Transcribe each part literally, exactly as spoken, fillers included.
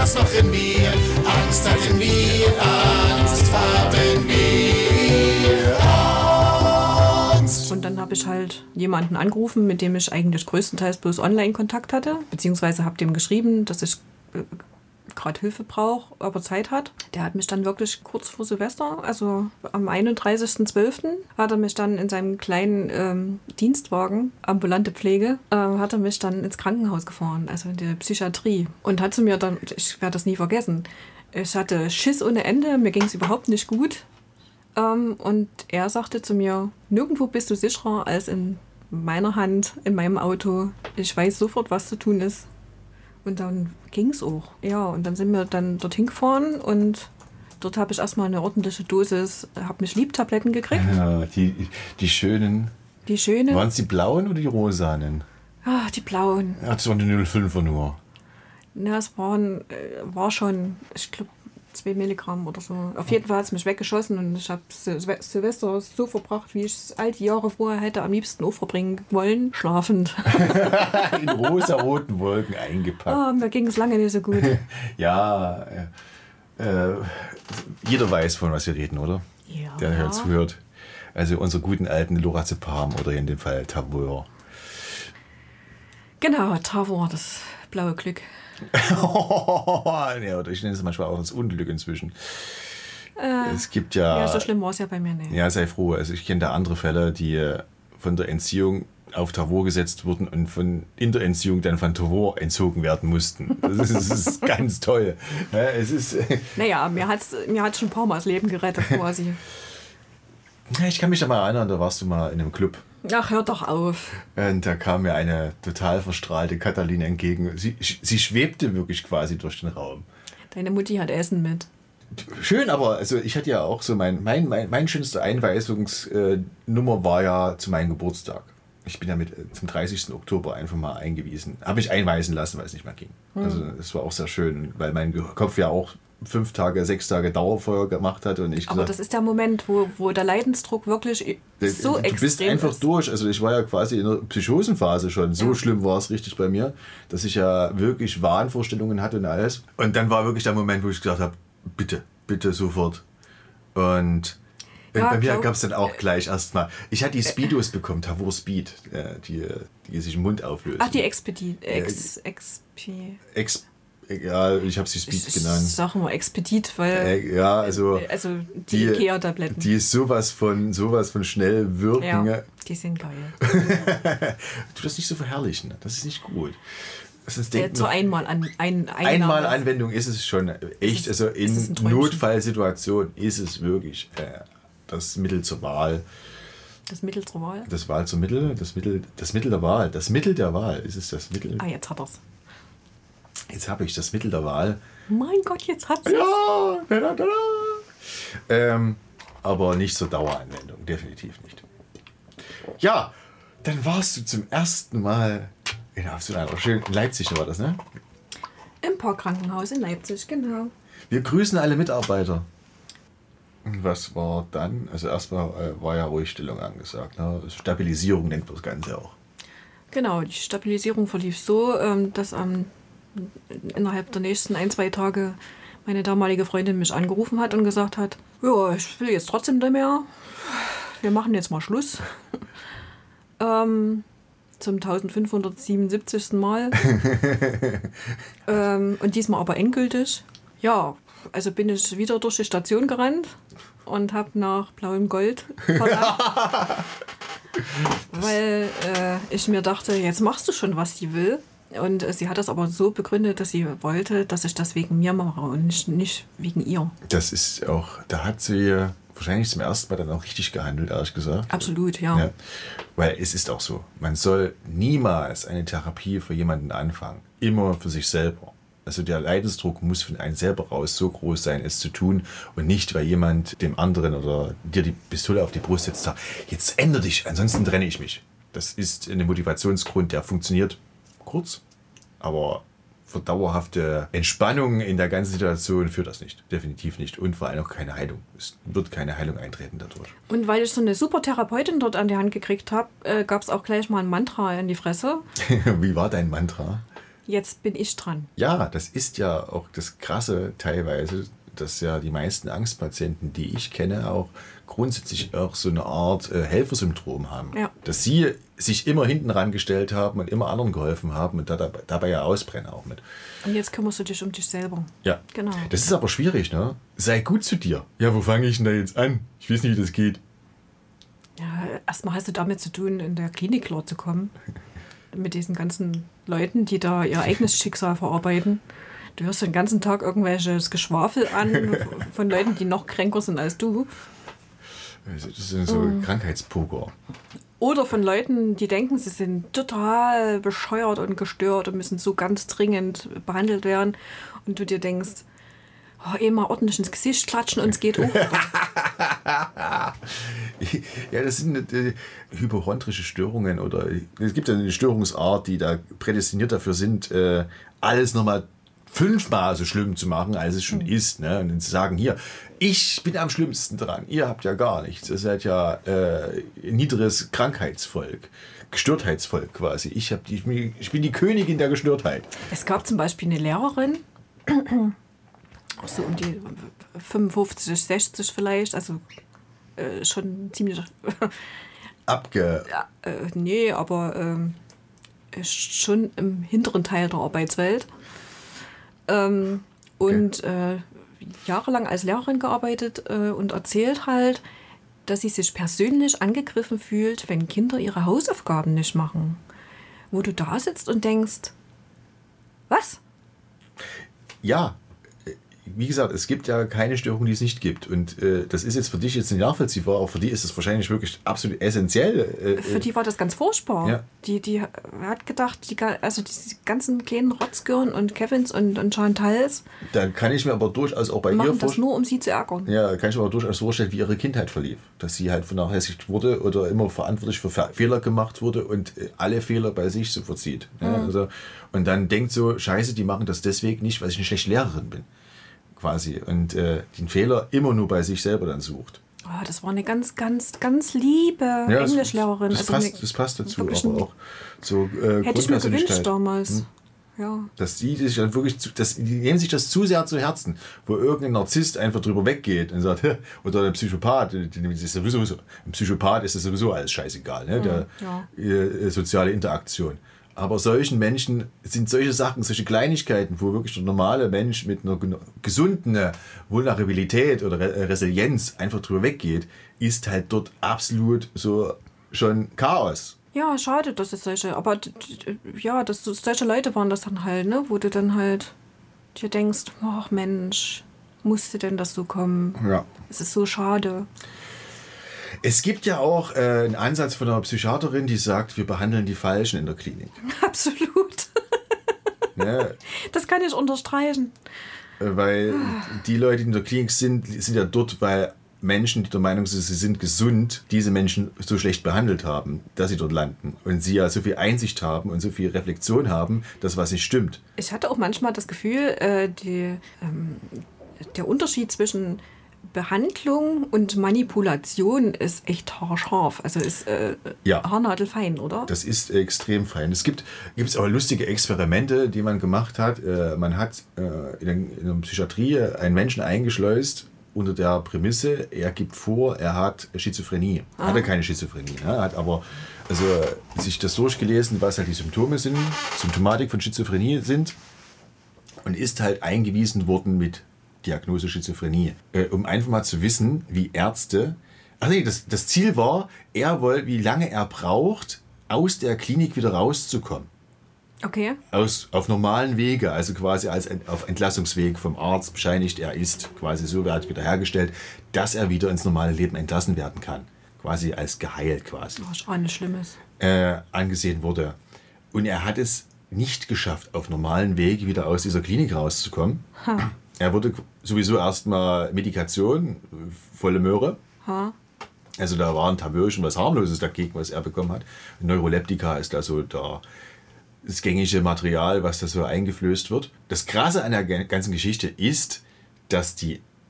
das noch in mir. Angst hatten wir, Angst haben wir, Angst. Und dann habe ich halt jemanden angerufen, mit dem ich eigentlich größtenteils bloß Online-Kontakt hatte, beziehungsweise habe dem geschrieben, dass ich äh, gerade Hilfe braucht, aber Zeit hat. Der hat mich dann wirklich kurz vor Silvester, also am einunddreißigsten zwölften hat er mich dann in seinem kleinen ähm, Dienstwagen, ambulante Pflege, äh, hat er mich dann ins Krankenhaus gefahren, also in die Psychiatrie. Und hat zu mir dann, ich werde das nie vergessen, ich hatte Schiss ohne Ende, mir ging es überhaupt nicht gut. Ähm, und er sagte zu mir, nirgendwo bist du sicherer als in meiner Hand, in meinem Auto. Ich weiß sofort, was zu tun ist. Und dann ging es auch. Ja, und dann sind wir dann dorthin gefahren und dort habe ich erstmal eine ordentliche Dosis, habe mich Liebtabletten gekriegt. Ja, die, die schönen. Die schönen. Waren es die blauen oder die rosanen? Ah, die blauen. Ja, das waren die null Komma fünfer nur. Ja, es waren, äh, war schon, ich glaube, zwei Milligramm oder so. Auf jeden Fall hat es mich weggeschossen und ich habe Sil- Silvester so verbracht, wie ich es all die Jahre vorher hätte am liebsten auch verbringen wollen, schlafend. In rosa-roten Wolken eingepackt. Ah, mir ging es lange nicht so gut. Ja, äh, äh, jeder weiß, von was wir reden, oder? Ja. Der hier zuhört. Also unsere guten alten Lorazepam oder in dem Fall Tavor. Genau, Tavor, das blaue Glück. Ja, oder ich nenne es manchmal auch das Unglück inzwischen. Äh, es gibt ja... Ja, so schlimm war es ja bei mir nicht. Ja, sei froh. Also ich kenne da andere Fälle, die äh, von der Entziehung auf Tavor gesetzt wurden und von in der Entziehung dann von Tavor entzogen werden mussten. Das ist, das ist ganz toll. Ja, es ist, äh, Naja, mir hat es mir hat's schon ein paar Mal das Leben gerettet quasi. ich kann mich da mal erinnern, da warst du mal in einem Club. Ach, hör doch auf. Und da kam mir eine total verstrahlte Katalin entgegen. Sie, sie schwebte wirklich quasi durch den Raum. Deine Mutti hat Essen mit. Schön, aber also ich hatte ja auch so mein, mein, mein, mein schönste Einweisungsnummer war ja zu meinem Geburtstag. Ich bin ja mit zum dreißigsten Oktober einfach mal eingewiesen. Habe mich einweisen lassen, weil es nicht mehr ging. Hm. Also das war auch sehr schön, weil mein Kopf ja auch fünf Tage, sechs Tage Dauerfeuer gemacht hat. Und ich Aber gesagt, das ist der Moment, wo, wo der Leidensdruck wirklich so du extrem bist einfach ist. durch. Also ich war ja quasi in der Psychosenphase schon. So Ja. schlimm war es richtig bei mir, dass ich ja wirklich Wahnvorstellungen hatte und alles. Und dann war wirklich der Moment, wo ich gesagt habe, bitte, bitte sofort. Und Ja, bei mir glaub- gab es dann auch gleich erstmal, ich hatte die Speedos bekommen, Tavor Speed, äh, die, die sich im Mund auflösen. Ach, die Expedit. Ex, Expi. Ex, ja, ich habe sie Speed Ich genannt. sag mal Expedit, weil. Äh, ja, also Also die, Ikea-Tabletten. Die ist sowas von, sowas von schnell wirken. Ja, die sind geil. Tu das nicht so verherrlichen, das ist nicht gut. Sonst Äh, denken zur noch- einmal an ein, Einmal Anwendung ist es schon echt, Es ist- also es ist in ein Träumchen. Notfallsituationen ist es wirklich äh, das Mittel zur Wahl. Das Mittel zur Wahl. Das Wahl zum Mittel, das Mittel, das Mittel der Wahl. Das Mittel der Wahl ist es das Mittel. Ah, jetzt hat er's. Jetzt habe ich das Mittel der Wahl. Mein Gott, jetzt hat's. Ja, da, da, da. Ähm, aber nicht zur Daueranwendung, definitiv nicht. Ja, dann warst du zum ersten Mal in, auf so einer schönen, in Leipzig war das, ne? Im Parkkrankenhaus in Leipzig, genau. Wir grüßen alle Mitarbeiter. Und was war dann? Also erstmal äh, war ja Ruhigstellung angesagt. Ne? Stabilisierung nennt man das Ganze auch. Genau, die Stabilisierung verlief so, ähm, dass ähm, innerhalb der nächsten ein, zwei Tage meine damalige Freundin mich angerufen hat und gesagt hat, ja, ich will jetzt trotzdem nicht mehr. Wir machen jetzt mal Schluss. ähm, zum eintausendfünfhundertsiebenundsiebzigsten Mal. ähm, und diesmal aber endgültig. Ja, also bin ich wieder durch die Station gerannt und habe nach blauem Gold verlangt. Weil äh, ich mir dachte, jetzt machst du schon, was die will. Und äh, sie hat das aber so begründet, dass sie wollte, dass ich das wegen mir mache und nicht, nicht wegen ihr. Das ist auch, da hat sie wahrscheinlich zum ersten Mal dann auch richtig gehandelt, ehrlich gesagt. Absolut, ja. Ja, weil es ist auch so, man soll niemals eine Therapie für jemanden anfangen. Immer für sich selber. Also der Leidensdruck muss von einem selber raus so groß sein, es zu tun und nicht, weil jemand dem anderen oder dir die Pistole auf die Brust setzt, sagt, jetzt ändere dich, ansonsten trenne ich mich. Das ist ein Motivationsgrund, der funktioniert kurz, aber für dauerhafte Entspannung in der ganzen Situation führt das nicht. Definitiv nicht. Und vor allem auch keine Heilung. Es wird keine Heilung eintreten dadurch. Und weil ich so eine super Therapeutin dort an die Hand gekriegt habe, äh, gab es auch gleich mal ein Mantra in die Fresse. Wie war dein Mantra? Jetzt bin ich dran. Ja, das ist ja auch das Krasse teilweise, dass ja die meisten Angstpatienten, die ich kenne, auch grundsätzlich auch so eine Art äh, Helfersyndrom haben. Ja. Dass sie sich immer hinten rangestellt haben und immer anderen geholfen haben und da, dabei, dabei ja ausbrennen auch mit. Und jetzt kümmerst du dich um dich selber. Ja, Genau. Das ist aber schwierig, ne? Sei gut zu dir. Ja, wo fange ich denn da jetzt an? Ich weiß nicht, wie das geht. Ja, erstmal hast du damit zu tun, in der Klinik klar zu kommen. Mit diesen ganzen Leuten, die da ihr eigenes Schicksal verarbeiten. Du hörst den ganzen Tag irgendwelches Geschwafel an von Leuten, die noch kränker sind als du. Das ist so ein mm. Krankheitspoker. Oder von Leuten, die denken, sie sind total bescheuert und gestört und müssen so ganz dringend behandelt werden. Und du dir denkst, oh, eh mal ordentlich ins Gesicht klatschen und es geht auch. Ja, das sind äh, hypochondrische Störungen oder es gibt ja eine Störungsart, die da prädestiniert dafür sind, äh, alles nochmal fünfmal so schlimm zu machen, als es schon mhm. ist. Ne? Und dann zu sagen, hier, ich bin am schlimmsten dran, ihr habt ja gar nichts. Ihr seid ja äh, niederes Krankheitsvolk, Gestörtheitsvolk quasi. Ich, hab die, ich bin die Königin der Gestörtheit. Es gab zum Beispiel eine Lehrerin, so um die fünfundfünfzig, sechzig vielleicht, also äh, schon ziemlich... Abge... Ja, äh, nee, aber äh, schon im hinteren Teil der Arbeitswelt. Ähm, okay. Und äh, jahrelang als Lehrerin gearbeitet äh, und erzählt halt, dass sie sich persönlich angegriffen fühlt, wenn Kinder ihre Hausaufgaben nicht machen. Wo du da sitzt und denkst, was? Ja, wie gesagt, es gibt ja keine Störung, die es nicht gibt. Und äh, das ist jetzt für dich jetzt nicht nachvollziehbar, auch für die ist es wahrscheinlich wirklich absolut essentiell. Äh, für die war das ganz furchtbar. Ja. Die, die hat gedacht, die, also die ganzen kleinen Rotzgirn und Kevins und, und Chantals, da kann ich mir aber durchaus auch bei machen ihr das vorstellen, nur, um sie zu ärgern. Ja, kann ich mir aber durchaus vorstellen, wie ihre Kindheit verlief. Dass sie halt vernachlässigt wurde oder immer verantwortlich für Fehler gemacht wurde und alle Fehler bei sich so verzieht. Mhm. Ja, also, und dann denkt so, scheiße, die machen das deswegen nicht, weil ich eine schlechte Lehrerin bin. Quasi. Und äh, den Fehler immer nur bei sich selber dann sucht. Oh, das war eine ganz, ganz, ganz liebe ja, Englischlehrerin. Das, das, also passt, das passt dazu, aber ein, auch so äh, hätte ich mir gewünscht damals. Hm. Ja. Dass die sich dann wirklich, zu, dass, die nehmen sich das zu sehr zu Herzen, wo irgendein Narzisst einfach drüber weggeht und sagt, oder ein Psychopath, dem ist sowieso, ein Psychopath ist das sowieso alles scheißegal, ne? Der ja. äh, soziale Interaktion. Aber solchen Menschen sind solche Sachen, solche Kleinigkeiten, wo wirklich der normale Mensch mit einer gesunden Vulnerabilität oder Re- Resilienz einfach drüber weggeht, ist halt dort absolut so schon Chaos. Ja, schade, dass es solche, aber ja, dass solche Leute waren das dann halt, ne, wo du dann halt dir denkst, ach Mensch, musste denn das so kommen? Ja. Es ist so schade. Es gibt ja auch äh, einen Ansatz von einer Psychiaterin, die sagt, wir behandeln die Falschen in der Klinik. Absolut. Ja. Das kann ich unterstreichen. Äh, weil die Leute, die in der Klinik sind, sind ja dort, weil Menschen, die der Meinung sind, sie sind gesund, diese Menschen so schlecht behandelt haben, dass sie dort landen. Und sie ja so viel Einsicht haben und so viel Reflexion haben, dass was nicht stimmt. Ich hatte auch manchmal das Gefühl, äh, die, ähm, der Unterschied zwischen Behandlung und Manipulation ist echt haarscharf. Also ist äh, ja. haarnadelfein, oder? Das ist extrem fein. Es gibt gibt's auch lustige Experimente, die man gemacht hat. Äh, man hat äh, in, der, in der Psychiatrie einen Menschen eingeschleust unter der Prämisse, er gibt vor, er hat Schizophrenie. Ah. Hat er keine Schizophrenie. Ne? Hat aber also, sich das durchgelesen, was halt die Symptome sind, Symptomatik von Schizophrenie sind und ist halt eingewiesen worden mit Diagnose Schizophrenie. Äh, um einfach mal zu wissen, wie Ärzte... Ach nee, das, das Ziel war, er wollte, wie lange er braucht, aus der Klinik wieder rauszukommen. Okay. Aus, auf normalen Wege, also quasi als auf Entlassungsweg vom Arzt bescheinigt, er ist quasi so weit wiederhergestellt, dass er wieder ins normale Leben entlassen werden kann. Quasi als geheilt quasi. Was auch nicht Schlimmes. Äh, angesehen wurde. Und er hat es nicht geschafft, auf normalen Wege wieder aus dieser Klinik rauszukommen. Ha. Er wurde sowieso erstmal Medikation, volle Möhre. Ha. Also da war ein Tableauchen was harmloses dagegen, was er bekommen hat. Neuroleptika ist da so der, das gängige Material, was da so eingeflößt wird. Das Krasse an der ganzen Geschichte ist, dass die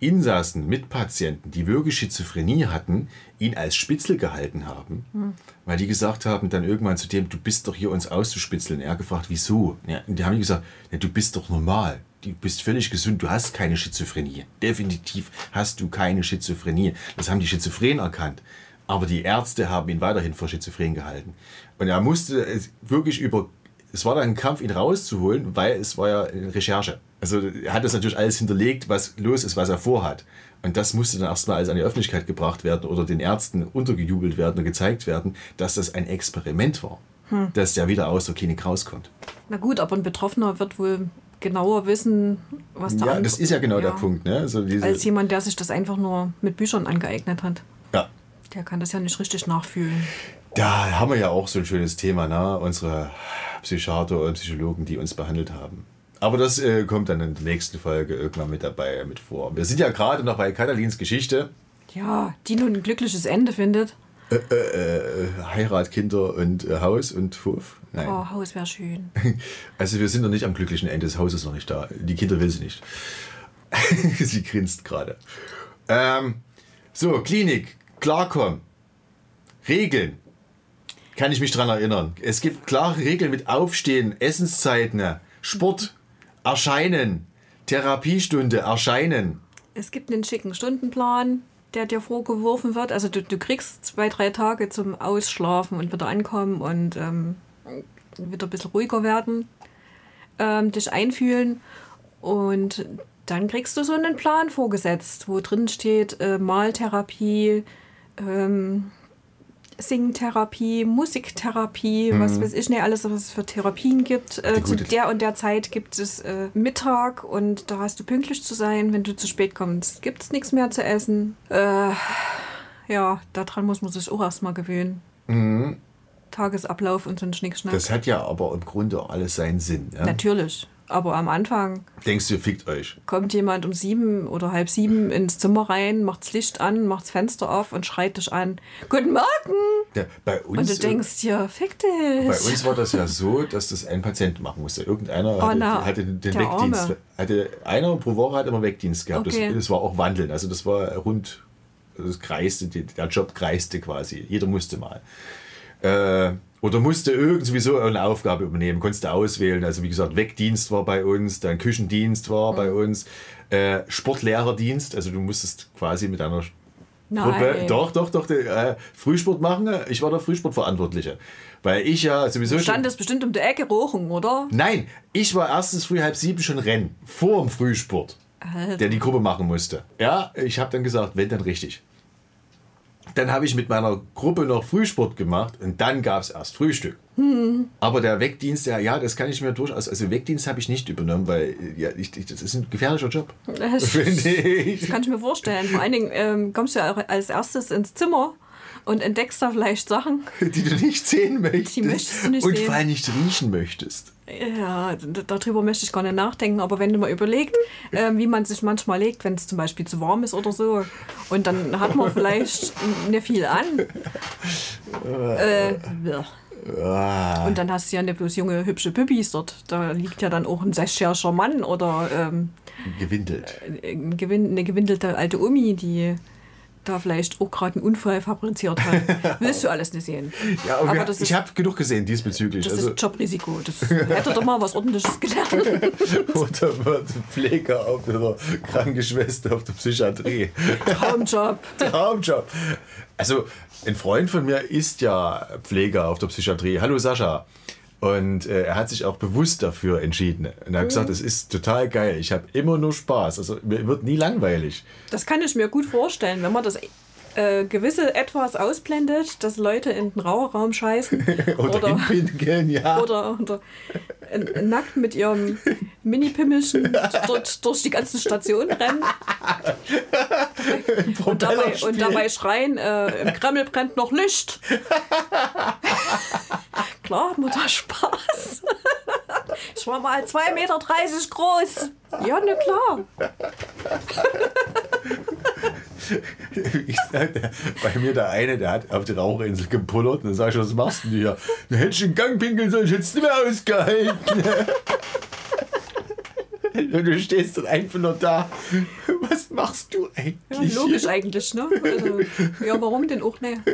Insassen, Mitpatienten, die wirklich Schizophrenie hatten, ihn als Spitzel gehalten haben, hm. weil die gesagt haben dann irgendwann zu dem, du bist doch hier uns auszuspitzeln. Er hat gefragt, wieso? Ja, und die haben gesagt, ja, du bist doch normal, du bist völlig gesund, du hast keine Schizophrenie. Definitiv hast du keine Schizophrenie. Das haben die Schizophren erkannt. Aber die Ärzte haben ihn weiterhin für schizophren gehalten. Und er musste wirklich über... Es war dann ein Kampf, ihn rauszuholen, weil es war ja eine Recherche. Also er hat das natürlich alles hinterlegt, was los ist, was er vorhat. Und das musste dann erstmal alles an die Öffentlichkeit gebracht werden oder den Ärzten untergejubelt werden und gezeigt werden, dass das ein Experiment war. Hm. Dass der wieder aus der Klinik rauskommt. Na gut, aber ein Betroffener wird wohl genauer wissen, was da Ja, das ist ja genau ja. der Punkt. Ne? Also diese als jemand, der sich das einfach nur mit Büchern angeeignet hat. Ja. Der kann das ja nicht richtig nachfühlen. Da haben wir ja auch so ein schönes Thema, ne? Unsere Psychiater und Psychologen, die uns behandelt haben. Aber das äh, kommt dann in der nächsten Folge irgendwann mit dabei mit vor. Wir sind ja gerade noch bei Katalins Geschichte. Ja, die nun ein glückliches Ende findet. Äh, äh, äh, Heirat, Kinder und äh, Haus und Hof. Nein. Oh, Haus wäre schön. Also wir sind noch nicht am glücklichen Ende. Das Haus ist noch nicht da. Die Kinder will sie nicht. Sie grinst gerade. Ähm, so, Klinik, klarkommen. Regeln. Kann ich mich daran erinnern. Es gibt klare Regeln mit Aufstehen, Essenszeiten, Sport, Erscheinen, Therapiestunde, Erscheinen. Es gibt einen schicken Stundenplan, der dir vorgeworfen wird. Also du, du kriegst zwei, drei Tage zum Ausschlafen und wieder ankommen und ähm, wieder ein bisschen ruhiger werden, ähm, dich einfühlen. Und dann kriegst du so einen Plan vorgesetzt, wo drin steht äh, Maltherapie, ähm, Singtherapie, Musiktherapie, mhm. was weiß ich nicht, alles, was es für Therapien gibt. Äh, zu der und der Zeit gibt es äh, Mittag und da hast du pünktlich zu sein. Wenn du zu spät kommst, gibt es nichts mehr zu essen. Äh, ja, daran muss man sich auch erstmal gewöhnen. Mhm. Tagesablauf und so ein Schnickschnack. Das hat ja aber im Grunde auch alles seinen Sinn. Ja? Natürlich. Aber am Anfang denkst du, fickt euch. Kommt jemand um sieben oder halb sieben ins Zimmer rein, macht das Licht an, macht das Fenster auf und schreit dich an. Guten Morgen! Ja, bei uns, und du denkst dir, fick dich. Bei uns war das ja so, dass das ein Patient machen musste. Irgendeiner oh, hatte, na, hatte den Wegdienst. Hatte, einer pro Woche hat immer Wegdienst gehabt. Okay. Das, das war auch Wandeln. Also das war rund, das kreiste, der Job kreiste quasi. Jeder musste mal. Äh, Oder musste irgendwie so eine Aufgabe übernehmen, konntest du auswählen. Also wie gesagt, Wegdienst war bei uns, dann Küchendienst war mhm. bei uns, äh, Sportlehrerdienst, also du musstest quasi mit einer Gruppe, Nein. doch, doch, doch, äh, Frühsport machen. Ich war der Frühsportverantwortliche. Weil ich ja sowieso... Du standest bestimmt um die Ecke rochen, oder? Nein, ich war erstens früh halb sieben schon rennen, vor dem Frühsport, Alter. Der die Gruppe machen musste. Ja, ich habe dann gesagt, wenn, dann richtig. Dann habe ich mit meiner Gruppe noch Frühsport gemacht und dann gab es erst Frühstück. Hm. Aber der Wegdienst, ja, ja, das kann ich mir durchaus... Also Wegdienst habe ich nicht übernommen, weil ja, ich, ich, das ist ein gefährlicher Job. Das, finde ich. Das kann ich mir vorstellen. Vor allen Dingen ähm, kommst du ja als erstes ins Zimmer und entdeckst da vielleicht Sachen, die du nicht sehen möchtest. Die möchtest du nicht und sehen. Und vor allem nicht riechen möchtest. Ja, darüber möchte ich gar nicht nachdenken. Aber wenn du mal überlegst, äh, wie man sich manchmal legt, wenn es zum Beispiel zu warm ist oder so, und dann hat man vielleicht nicht viel an. äh, ja. Und dann hast du ja nicht bloß junge, hübsche Püppis dort. Da liegt ja dann auch ein sechsjähriger Mann oder ähm, gewindelt. Eine gewindelte alte Omi, die da vielleicht auch gerade einen Unfall fabriziert hat. Willst du alles nicht sehen. Ja, aber, aber das ich habe genug gesehen diesbezüglich. Das also ist Jobrisiko. Das hätte doch mal was Ordentliches gelernt. Oder wird Pfleger auf der Krankenschwester auf der Psychiatrie. Traumjob. Traumjob. Also ein Freund von mir ist ja Pfleger auf der Psychiatrie. Hallo Sascha. Und äh, er hat sich auch bewusst dafür entschieden. Und er hat mhm. gesagt, es ist total geil. Ich habe immer nur Spaß. Also mir wird nie langweilig. Das kann ich mir gut vorstellen, wenn man das äh, gewisse etwas ausblendet, dass Leute in den Raucherraum scheißen. oder oder pinkeln, ja. Oder, oder äh, nackt mit ihrem Mini-Pimmelchen dort durch die ganzen Stationen rennen. und, dabei, und dabei schreien, äh, im Kreml brennt noch Licht. Klar, hat man da Spaß. Ich war mal zwei Meter dreißig groß. Ja, ne, klar. Ich sag, der, bei mir der eine, der hat auf die Raucherinsel gepullert. Und dann sag ich, was machst du denn hier? Da hätte ich einen Gang pinkeln sollen, ich hätte es nicht mehr ausgehalten. Und du stehst dann einfach nur da. Was machst du Ja, eigentlich? logisch hier? eigentlich, ne? Also, ja, warum denn auch nicht?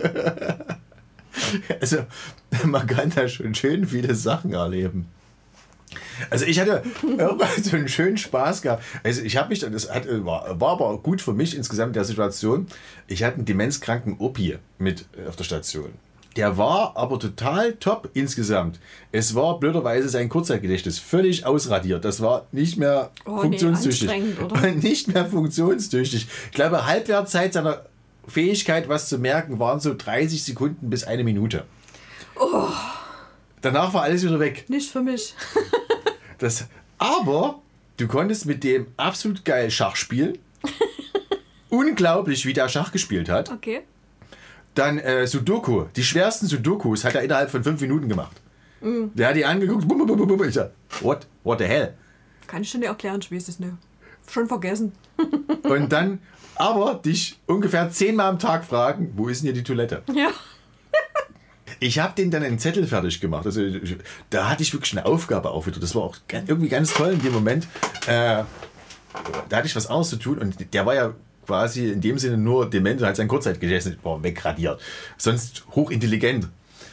Also, man kann da schon schön viele Sachen erleben. Also ich hatte irgendwann so einen schönen Spaß gehabt. Also ich habe mich, das hat, war, war aber gut für mich insgesamt in der Situation. Ich hatte einen demenzkranken Opi mit auf der Station. Der war aber total top insgesamt. Es war blöderweise sein Kurzzeitgedächtnis völlig ausradiert. Das war nicht mehr Oh, nee, funktionstüchtig. anstrengend, oder? Nicht mehr funktionstüchtig. Ich glaube, Halbwertszeit seiner Fähigkeit, was zu merken, waren so dreißig Sekunden bis eine Minute. Oh, Danach war alles wieder weg. nicht für mich. Das, aber du konntest mit dem absolut geil Schach spielen. Unglaublich, wie der Schach gespielt hat. Okay. Dann äh, Sudoku. Die schwersten Sudokus hat er innerhalb von fünf Minuten gemacht. Mm. Der hat die angeguckt. Bum, bum, bum, bum. Ich sag, what? What the hell? Kann ich schon nicht erklären, ich weiß es nicht. Schon vergessen. Und dann aber dich ungefähr zehnmal am Tag fragen, wo ist denn hier die Toilette? Ja. Ich habe den dann einen Zettel fertig gemacht. Also da hatte ich wirklich eine Aufgabe auch wieder. Das war auch ganz, irgendwie ganz toll in dem Moment. Äh, da hatte ich was anderes zu tun und der war ja quasi in dem Sinne nur dement und hat sein Kurzzeitgedächtnis wegradiert. Sonst hochintelligent.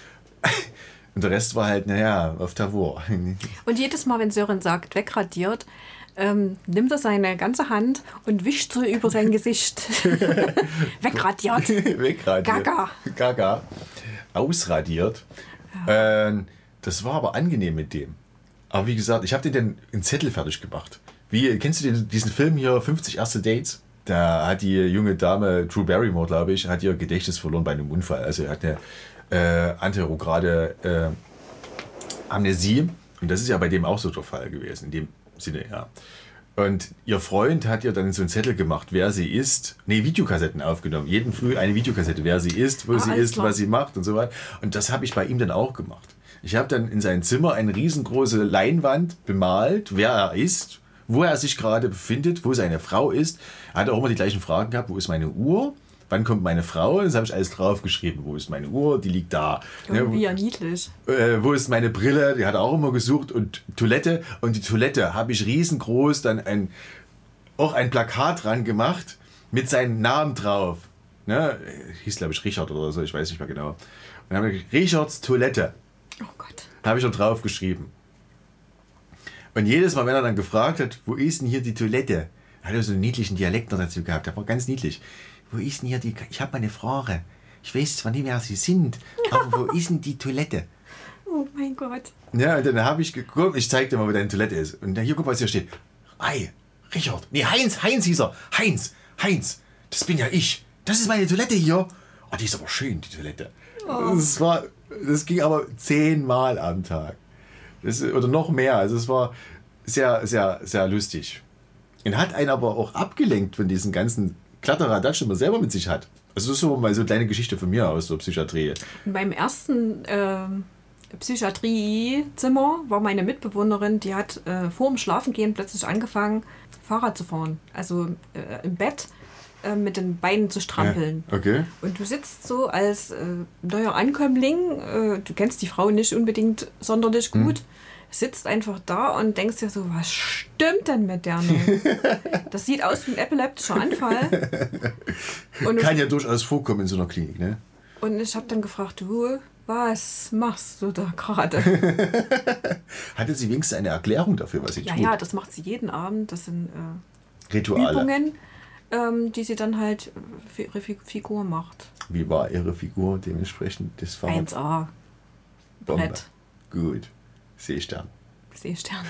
Und der Rest war halt, naja, auf Tavor. Und jedes Mal, wenn Sören sagt, wegradiert, ähm, nimmt er seine ganze Hand und wischt so über sein Gesicht. Wegradiert. Wegradiert. Gaga. Gaga. Ausradiert. Ja. Äh, das war aber angenehm mit dem. Aber wie gesagt, ich habe den dann einen Zettel fertig gemacht. Wie, kennst du den, diesen Film hier, fünfzig erste Dates? Da hat die junge Dame, Drew Barrymore, glaube ich, hat ihr Gedächtnis verloren bei einem Unfall. Also er hat eine äh, anterograde äh, Amnesie. Und das ist ja bei dem auch so der Fall gewesen, in dem Sinne, ja. Und ihr Freund hat ihr dann so einen Zettel gemacht, wer sie ist. Nee, Videokassetten aufgenommen. Jeden Früh eine Videokassette, wer sie ist, wo Ah, sie alles ist, klar. was sie macht und so weiter. Und das habe ich bei ihm dann auch gemacht. Ich habe dann in sein Zimmer eine riesengroße Leinwand bemalt, wer er ist, wo er sich gerade befindet, wo seine Frau ist. Er hat auch immer die gleichen Fragen gehabt, wo ist meine Uhr? Wann kommt meine Frau? Das habe ich alles draufgeschrieben. Wo ist meine Uhr? Die liegt da. Irgendwie ja niedlich. Äh, wo ist meine Brille? Die hat er auch immer gesucht. Und Toilette. Und die Toilette habe ich riesengroß dann ein, auch ein Plakat dran gemacht mit seinem Namen drauf. Ne? Hieß, glaube ich, Richard oder so. Ich weiß nicht mehr genau. Und dann habe ich Richards Toilette. Oh Gott. Habe ich noch drauf geschrieben. Und jedes Mal, wenn er dann gefragt hat, wo ist denn hier die Toilette? Hat er so einen niedlichen Dialekt noch dazu gehabt. Der war ganz niedlich. Wo ist denn hier die... Ich habe eine Frage. Ich weiß zwar nicht, wer Sie sind, aber wo ist denn die Toilette? Oh mein Gott. Ja, und dann habe ich geguckt, ich zeig dir mal, wo deine Toilette ist. Und dann hier, guck, was hier steht. Ei, Richard. Nee, Heinz, Heinz hieß er. Heinz, Heinz. Das bin ja ich. Das ist meine Toilette hier. Oh, die ist aber schön, die Toilette. Oh. Das war... Das ging aber zehnmal am Tag. Das, oder noch mehr. Also es war sehr, sehr, sehr lustig. Und hat einen aber auch abgelenkt von diesen ganzen Kladderadatsch, den man selber mit sich hat. Also das ist so mal so eine kleine Geschichte von mir aus der Psychiatrie. In meinem ersten ähm, Psychiatriezimmer war meine Mitbewohnerin, die hat äh, vor dem Schlafengehen plötzlich angefangen, Fahrrad zu fahren. Also äh, im Bett äh, mit den Beinen zu strampeln. Ja, okay. Und du sitzt so als äh, neuer Ankömmling, äh, du kennst die Frau nicht unbedingt sonderlich gut, hm. sitzt einfach da und denkst dir so, was stimmt denn mit der nicht? Das sieht aus wie ein epileptischer Anfall. Und Kann ja durchaus vorkommen in so einer Klinik, ne? Und ich habe dann gefragt, du, was machst du da gerade? Hatte sie wenigstens eine Erklärung dafür, was sie Ja, tut? ja, das macht sie jeden Abend. Das sind äh, Rituale. Übungen, ähm, die sie dann halt für ihre Fi- Figur macht. Wie war ihre Figur dementsprechend? Das Fahrrad? eins A. Bombe. Brett. Gut. Seestern. Seestern.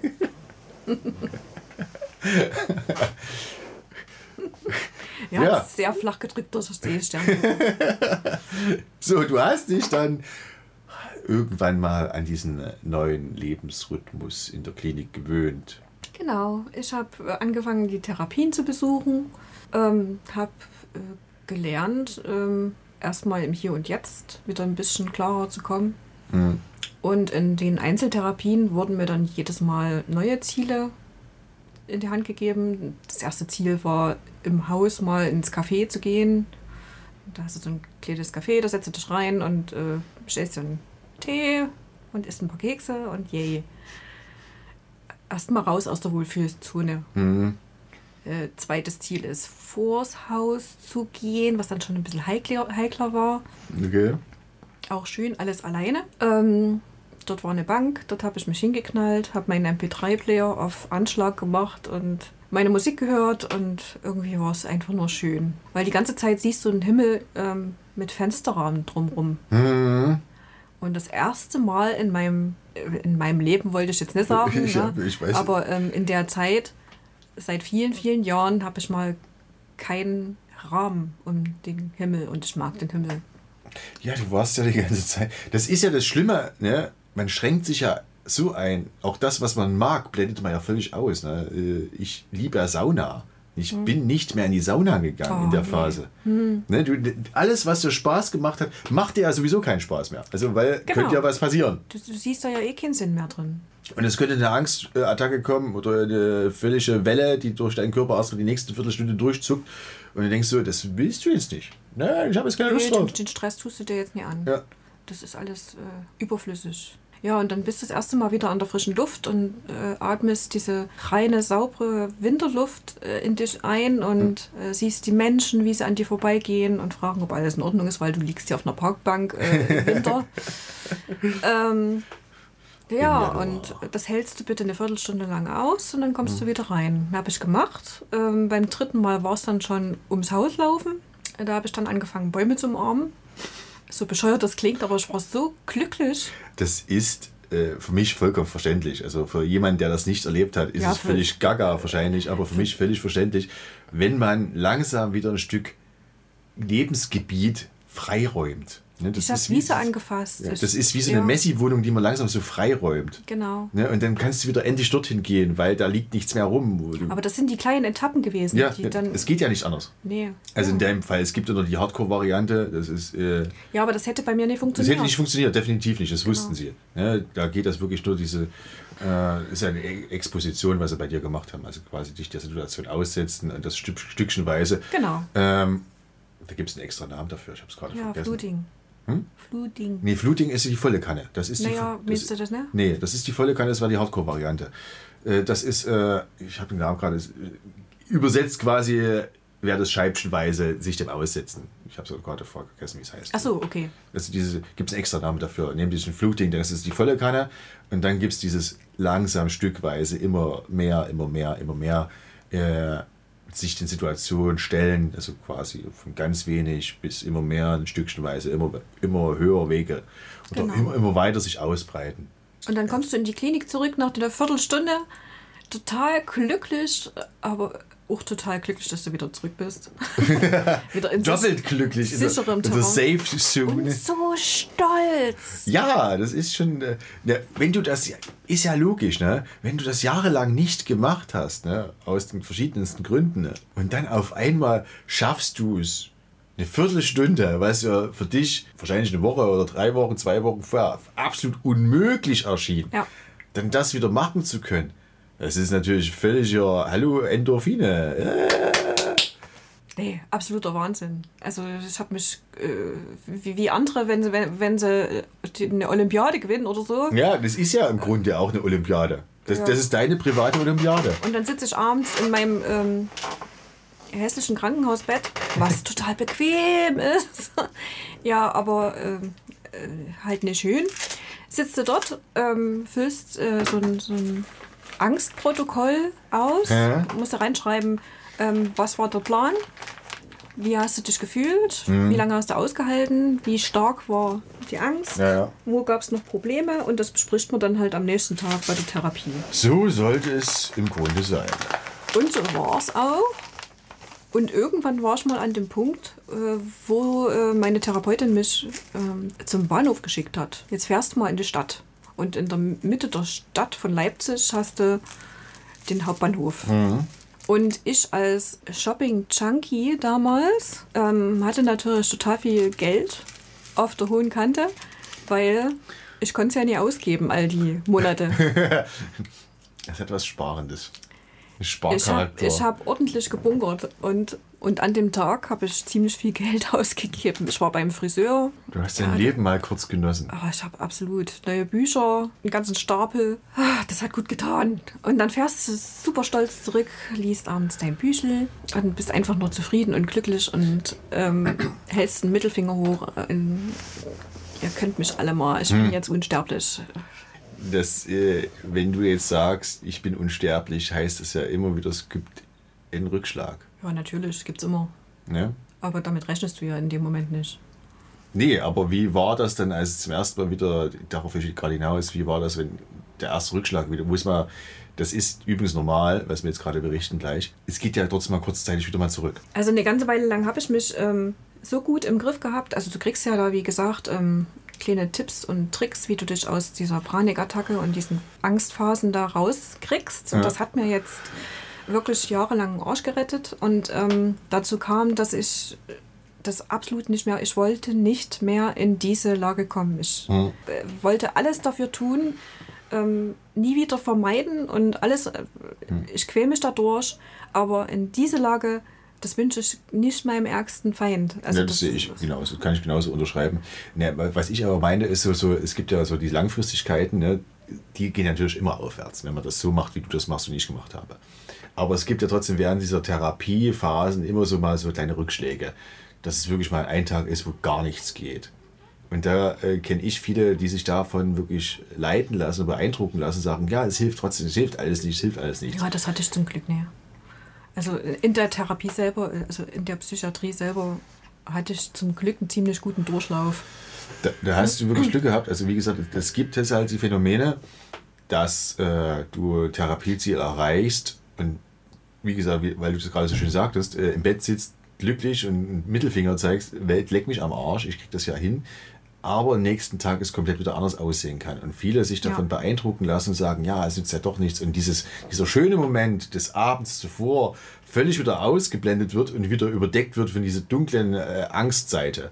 ja, Ja. sehr flach gedrückter Seestern. So, du hast dich dann irgendwann mal an diesen neuen Lebensrhythmus in der Klinik gewöhnt. Genau, ich habe angefangen, die Therapien zu besuchen, ähm, habe äh, gelernt, ähm, erstmal im Hier und Jetzt wieder ein bisschen klarer zu kommen. Hm. Und in den Einzeltherapien wurden mir dann jedes Mal neue Ziele in die Hand gegeben. Das erste Ziel war, im Haus mal ins Café zu gehen. Da hast du so ein kleines Café, da setzt du dich rein und äh, stellst dir einen Tee und isst ein paar Kekse und yay. Erstmal raus aus der Wohlfühlzone. Hm. Äh, zweites Ziel ist, vors Haus zu gehen, was dann schon ein bisschen heikler, heikler war. Okay. Auch schön, alles alleine. Ähm, dort war eine Bank, dort habe ich mich hingeknallt, habe meinen M P drei Player auf Anschlag gemacht und meine Musik gehört und irgendwie war es einfach nur schön. Weil die ganze Zeit siehst du einen Himmel ähm, mit Fensterrahmen drumherum. Mhm. Und das erste Mal in meinem, in meinem Leben, wollte ich jetzt nicht sagen, Ich, ne? ich weiß. Aber ähm, in der Zeit, seit vielen, vielen Jahren, habe ich mal keinen Rahmen um den Himmel und ich mag den Himmel. Ja, du warst ja die ganze Zeit. Das ist ja das Schlimme, ne? Man schränkt sich ja so ein. Auch das, was man mag, blendet man ja völlig aus. Ne? Ich liebe ja Sauna. Ich hm. bin nicht mehr in die Sauna gegangen oh, in der nee. Phase. Hm. Ne? Du, alles, was dir Spaß gemacht hat, macht dir ja sowieso keinen Spaß mehr. Also, weil Genau. könnte ja was passieren. Du, du siehst da ja eh keinen Sinn mehr drin. Und es könnte eine Angstattacke kommen oder eine völlige Welle, die durch deinen Körper erstmal die nächste Viertelstunde durchzuckt. Und du denkst so, das willst du jetzt nicht. Nein, ich habe jetzt keine Lust Nee, drauf. den, den Stress tust du dir jetzt nicht an. Ja. Das ist alles äh, überflüssig. Ja, und dann bist du das erste Mal wieder an der frischen Luft und äh, atmest diese reine, saubere Winterluft äh, in dich ein und äh, siehst die Menschen, wie sie an dir vorbeigehen und fragen, ob alles in Ordnung ist, weil du liegst hier auf einer Parkbank äh, im Winter. ähm, ja, und das hältst du bitte eine Viertelstunde lang aus und dann kommst mhm. du wieder rein. Habe ich gemacht. Ähm, beim dritten Mal war es dann schon ums Haus laufen. Da habe ich dann angefangen, Bäume zu umarmen. So bescheuert das klingt, aber ich war so glücklich. Das ist äh, für mich vollkommen verständlich. Also für jemanden, der das nicht erlebt hat, ist Ja, es völlig gaga wahrscheinlich, aber für mich völlig verständlich, wenn man langsam wieder ein Stück Lebensgebiet freiräumt. Ne, das Ich habe ist wie- Wiese angefasst. Ja, Ich- das ist wie so eine ja, Messi-Wohnung, die man langsam so freiräumt. Genau. Ne, und dann kannst du wieder endlich dorthin gehen, weil da liegt nichts mehr rum. Wo du, Aber das sind die kleinen Etappen gewesen, ja, die dann... es geht ja nicht anders. Nee. Also ja. in dem Fall, es gibt ja noch die Hardcore-Variante, das ist... Äh, ja, aber das hätte bei mir nicht Das funktioniert. hätte nicht funktioniert, definitiv nicht, das Genau. wussten sie. Ja, da geht das wirklich nur diese, äh, ist ja eine E- Exposition, was sie bei dir gemacht haben, also quasi dich der Situation aussetzen und das Stück, stückchenweise. Genau. Ähm, da gibt es einen extra Namen dafür, ich habe es gerade Ja, vergessen. Fluting. Hm? Fluting. Nee, Fluting ist die volle Kanne. Das ist Naja, die, willst du das, ne? Nee, das ist die volle Kanne, das war die Hardcore-Variante. Äh, das ist, äh, ich habe den Namen gerade, äh, übersetzt quasi, wäre das scheibchenweise sich dem aussetzen. Ich habe es gerade vergessen, wie es heißt. Ach so, okay. Also diese, gibt es einen extra Namen dafür. Neben diesem Fluting, das ist die volle Kanne. Und dann gibt es dieses langsam stückweise, immer mehr, immer mehr, immer mehr äh, sich den Situationen stellen. Also quasi von ganz wenig bis immer mehr, ein Stückchenweise, immer, immer höher Wege. Oder Genau. immer, immer weiter sich ausbreiten. Und dann kommst du in die Klinik zurück nach einer Viertelstunde, total glücklich, aber auch total glücklich, dass du wieder zurück bist. wieder in Doppelt glücklich in der, sicherem in der Terrain. Safe Zone. Und so stolz. Ja, das ist schon, äh, ne, wenn du das, ist ja logisch, ne? Wenn du das jahrelang nicht gemacht hast, ne? Aus den verschiedensten Gründen, ne? Und dann auf einmal schaffst du es, eine Viertelstunde, was ja für dich wahrscheinlich eine Woche oder drei Wochen, zwei Wochen vorher absolut unmöglich erschien, Ja. dann das wieder machen zu können, das ist natürlich völliger, hallo Endorphine. Äh. Nee, absoluter Wahnsinn. Also ich habe mich, äh, wie, wie andere, wenn sie, wenn, wenn sie äh, die- eine Olympiade gewinnen oder so. Ja, das ist ja im Grunde auch eine Olympiade. Das, Ja. das ist deine private Olympiade. Und dann sitze ich abends in meinem ähm, hässlichen Krankenhausbett, was total bequem ist. ja, aber ähm, äh, halt nicht schön. Sitzt du dort, ähm, füllst äh, so ein, so ein Angstprotokoll aus, Ja. musst da reinschreiben, ähm, was war der Plan, wie hast du dich gefühlt, wie lange hast du ausgehalten, wie stark war die Angst, Ja, ja. wo gab es noch Probleme und das bespricht man dann halt am nächsten Tag bei der Therapie. So sollte es im Grunde sein. Und so war es auch. Und irgendwann war ich mal an dem Punkt, äh, wo äh, meine Therapeutin mich ähm, zum Bahnhof geschickt hat. Jetzt fährst du mal in die Stadt. Und in der Mitte der Stadt von Leipzig hast du den Hauptbahnhof. Und ich als Shopping-Junkie damals ähm, hatte natürlich total viel Geld auf der hohen Kante, weil ich konnte es ja nie ausgeben, all die Monate. Das ist etwas Sparendes. Ich Sparcharakter. habe ich hab ordentlich gebunkert und, und an dem Tag habe ich ziemlich viel Geld ausgegeben. Ich war beim Friseur. Du hast dein Ja, Leben mal kurz genossen. Ah, ich habe absolut neue Bücher, einen ganzen Stapel. Ah, das hat gut getan. Und dann fährst du super stolz zurück, liest abends dein Büchel und bist einfach nur zufrieden und glücklich und ähm, hältst den Mittelfinger hoch. In, ihr könnt mich alle mal, ich bin Hm. jetzt unsterblich. Das, äh, wenn du jetzt sagst, ich bin unsterblich, heißt es ja immer wieder, es gibt einen Rückschlag. Ja, natürlich, gibt's immer. Ne? Aber damit rechnest du ja in dem Moment nicht. Nee, aber wie war das denn, als es zum ersten Mal wieder, darauf will ich gerade hinaus, wie war das, wenn der erste Rückschlag wieder, muss man, das ist übrigens normal, was wir jetzt gerade berichten gleich, es geht ja trotzdem mal kurzzeitig wieder mal zurück. Also eine ganze Weile lang habe ich mich ähm, so gut im Griff gehabt. Also du kriegst ja da, wie gesagt, ähm, kleine Tipps und Tricks, wie du dich aus dieser Panikattacke und diesen Angstphasen da rauskriegst. Und Ja. das hat mir jetzt wirklich jahrelang den Arsch gerettet. Und ähm, dazu kam, dass ich das absolut nicht mehr, ich wollte nicht mehr in diese Lage kommen. Ich Hm. äh, wollte alles dafür tun, ähm, nie wieder vermeiden und alles, äh, ich quäle mich dadurch, aber in diese Lage, das wünsche ich nicht meinem ärgsten Feind. Also Ja, das sehe ich genauso, kann ich genauso unterschreiben. Ne, was ich aber meine, ist so, so, es gibt ja so die Langfristigkeiten, ne, die gehen natürlich immer aufwärts, wenn man das so macht, wie du das machst und ich gemacht habe. Aber es gibt ja trotzdem während dieser Therapiephasen immer so mal so kleine Rückschläge, dass es wirklich mal ein Tag ist, wo gar nichts geht. Und da äh, kenne ich viele, die sich davon wirklich leiten lassen, beeindrucken lassen, sagen, ja, es hilft trotzdem, es hilft alles nicht, es hilft alles nicht. Ja, das hatte ich zum Glück nicht. Also in der Therapie selber, also in der Psychiatrie selber, hatte ich zum Glück einen ziemlich guten Durchlauf. Da, da hast du wirklich Glück gehabt. Also wie gesagt, es gibt jetzt halt die Phänomene, dass äh, du Therapieziel erreichst und wie gesagt, wie, weil du das gerade so schön sagtest, äh, im Bett sitzt, glücklich und einen Mittelfinger zeigst, Welt, leck mich am Arsch, ich krieg das ja hin. Aber am nächsten Tag es komplett wieder anders aussehen kann. Und viele sich davon Ja. beeindrucken lassen und sagen, ja, es nützt ja doch nichts. Und dieses, dieser schöne Moment des Abends zuvor völlig wieder ausgeblendet wird und wieder überdeckt wird von dieser dunklen äh, Angstseite.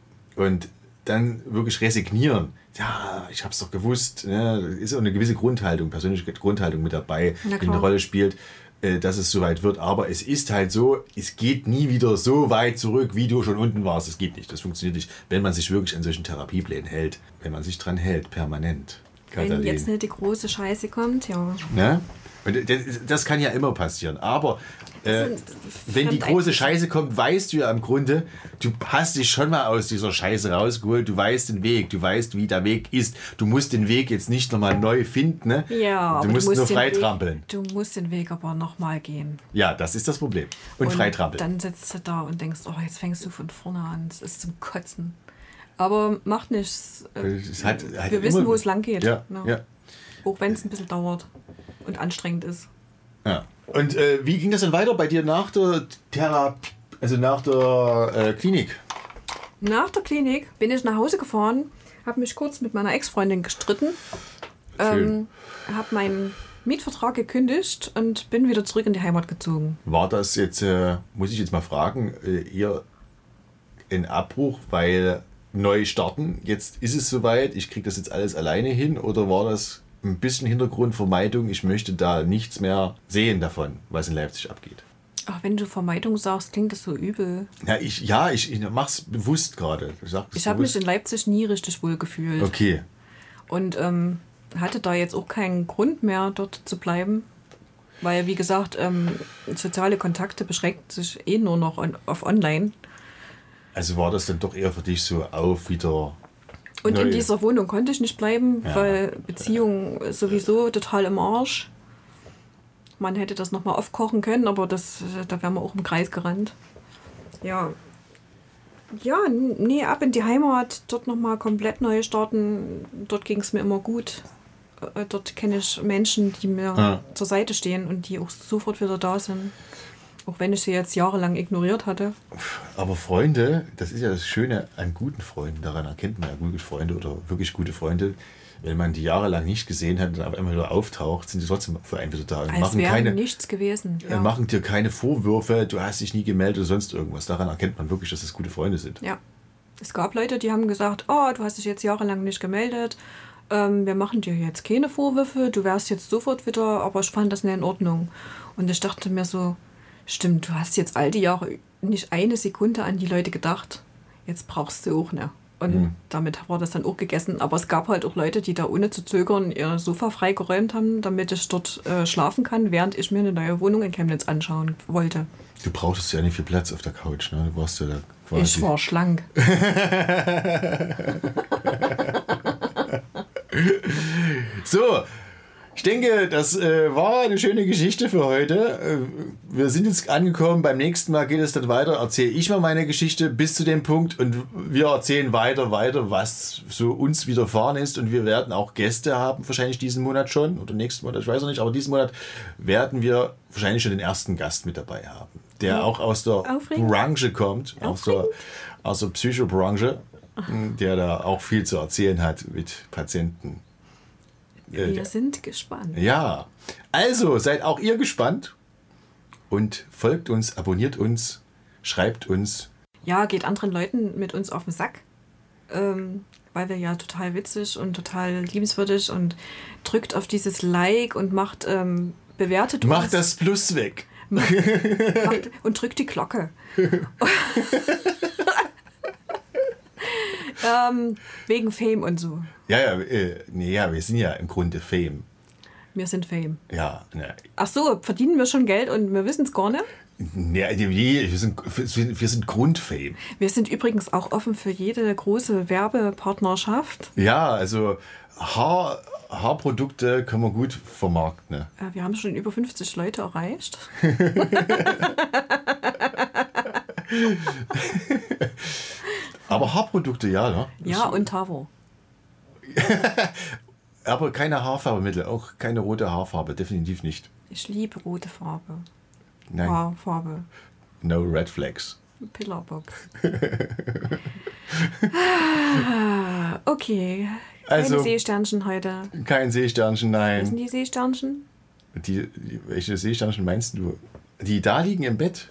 Und dann wirklich resignieren. Ja, ich habe es doch gewusst. Ne? Ist auch eine gewisse Grundhaltung, persönliche Grundhaltung mit dabei, Na die eine klar. Rolle spielt, äh, dass es so weit wird. Aber es ist halt so, es geht nie wieder so weit zurück, wie du schon unten warst. Das geht nicht. Das funktioniert nicht, wenn man sich wirklich an solchen Therapieplänen hält. Wenn man sich dran hält, permanent. Wenn Katalin. jetzt nicht die große Scheiße kommt, ja. Ne? Und das, das kann ja immer passieren. Aber äh, sind wenn die fremd große eigentlich- Scheiße kommt, weißt du ja im Grunde, du hast dich schon mal aus dieser Scheiße rausgeholt. Du weißt den Weg. Du weißt, wie der Weg ist. Du musst den Weg jetzt nicht nochmal neu finden. Ne? Ja, du aber musst du musst nur den frei Weg, trampeln. Du musst den Weg aber nochmal gehen. Ja, das ist das Problem. Und, frei trampeln. Dann sitzt du da und denkst, oh, jetzt fängst du von vorne an. Es ist zum Kotzen. Aber macht nichts. Es hat, hat Wir wissen, immer- wo es lang geht. Ja, Ja. ja. Auch wenn es ein bisschen dauert und anstrengend ist. Ja. Und äh, wie ging das dann weiter bei dir nach der Therapie, also nach der äh, Klinik? Nach der Klinik bin ich nach Hause gefahren, habe mich kurz mit meiner Ex-Freundin gestritten, Schön. ähm, habe meinen Mietvertrag gekündigt und bin wieder zurück in die Heimat gezogen. War das jetzt, äh, muss ich jetzt mal fragen, äh, eher ein Abbruch, weil neu starten, jetzt ist es soweit, ich kriege das jetzt alles alleine hin, oder war das ein bisschen Hintergrundvermeidung, ich möchte da nichts mehr sehen davon, was in Leipzig abgeht? Ach, wenn du Vermeidung sagst, klingt das so übel. Ja, ich, ja, ich, ich mach's bewusst gerade. Ich, sag das Ich habe mich bewusst. in Leipzig nie richtig wohl gefühlt. Okay. Und ähm, hatte da jetzt auch keinen Grund mehr, dort zu bleiben. Weil, wie gesagt, ähm, soziale Kontakte beschränken sich eh nur noch on, auf online. Also war das dann doch eher für dich so auf wieder. Und neu- in dieser Wohnung konnte ich nicht bleiben, Ja. weil Beziehung sowieso total im Arsch. Man hätte das nochmal aufkochen können, aber das, da wären wir auch im Kreis gerannt. Ja. Ja, n- nee, ab in die Heimat, dort nochmal komplett neu starten. Dort ging es mir immer gut. Äh, Dort kenne ich Menschen, die mir Ja. zur Seite stehen und die auch sofort wieder da sind. Auch wenn ich sie jetzt jahrelang ignoriert hatte. Aber Freunde, das ist ja das Schöne an guten Freunden, daran erkennt man ja gute Freunde oder wirklich gute Freunde. Wenn man die jahrelang nicht gesehen hat und auf einmal wieder auftaucht, sind die trotzdem für einen wieder da und Als machen, wäre keine, nichts gewesen. äh, machen dir keine Vorwürfe, du hast dich nie gemeldet oder sonst irgendwas. Daran erkennt man wirklich, dass es gute Freunde sind. Ja. Es gab Leute, die haben gesagt, oh, du hast dich jetzt jahrelang nicht gemeldet. ähm, wir machen dir jetzt keine Vorwürfe, du wärst jetzt sofort wieder, aber ich fand das nicht in Ordnung. Und ich dachte mir so, stimmt, du hast jetzt all die Jahre nicht eine Sekunde an die Leute gedacht, jetzt brauchst du auch nicht. Und mhm. damit war das dann auch gegessen. Aber es gab halt auch Leute, die da ohne zu zögern ihr Sofa freigeräumt haben, damit ich dort äh, schlafen kann, während ich mir eine neue Wohnung in Chemnitz anschauen wollte. Du brauchtest ja nicht viel Platz auf der Couch, ne? Du warst ja da quasi... Ich war schlank. So, ich denke, das äh, war eine schöne Geschichte für heute. Äh, wir sind jetzt angekommen. Beim nächsten Mal geht es dann weiter. Erzähle ich mal meine Geschichte bis zu dem Punkt und wir erzählen weiter, weiter, was so uns widerfahren ist. Und wir werden auch Gäste haben, wahrscheinlich diesen Monat schon oder nächsten Monat, ich weiß noch nicht. Aber diesen Monat werden wir wahrscheinlich schon den ersten Gast mit dabei haben, der ja. auch aus der Aufregend. Branche kommt, aus der, aus der Psychobranche, der da auch viel zu erzählen hat mit Patienten. Wir sind gespannt. Ja, also seid auch ihr gespannt und folgt uns, abonniert uns, schreibt uns. Ja, geht anderen Leuten mit uns auf den Sack, ähm, weil wir ja total witzig und total liebenswürdig und drückt auf dieses Like und macht, ähm, bewertet uns. Macht das Plus weg. Macht, macht, und drückt die Glocke. Ähm, wegen Fame und so. Ja, ja, äh, nee, ja, wir sind ja im Grunde Fame. Wir sind Fame. Ja, ne. Ach so, verdienen wir schon Geld und wir wissen es gar nicht? Ja, wir sind, wir sind Grundfame. Wir sind übrigens auch offen für jede große Werbepartnerschaft. Ja, also Haar, Haarprodukte können wir gut vermarkten. Ne? Äh, wir haben schon über fünfzig Leute erreicht. Aber Haarprodukte, ja, ne? Ja, und Tavo. Aber keine Haarfarbemittel, auch keine rote Haarfarbe, definitiv nicht. Ich liebe rote Farbe. Nein. Haarfarbe. No red flags. Pillarbox. ah, okay. Keine also, Seesternchen heute. Kein Seesternchen, nein. Was sind die Seesternchen? Die, die, welche Seesternchen meinst du? Die da liegen im Bett.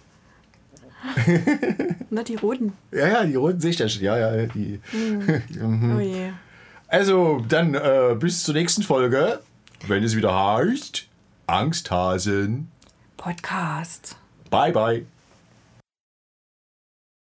Na, die roten. Ja, ja, die roten Seesternchen, ja, ja. Die. Mhm. Oh je. Also, dann äh, bis zur nächsten Folge, wenn es wieder heißt Angsthasen Podcast. Bye, bye.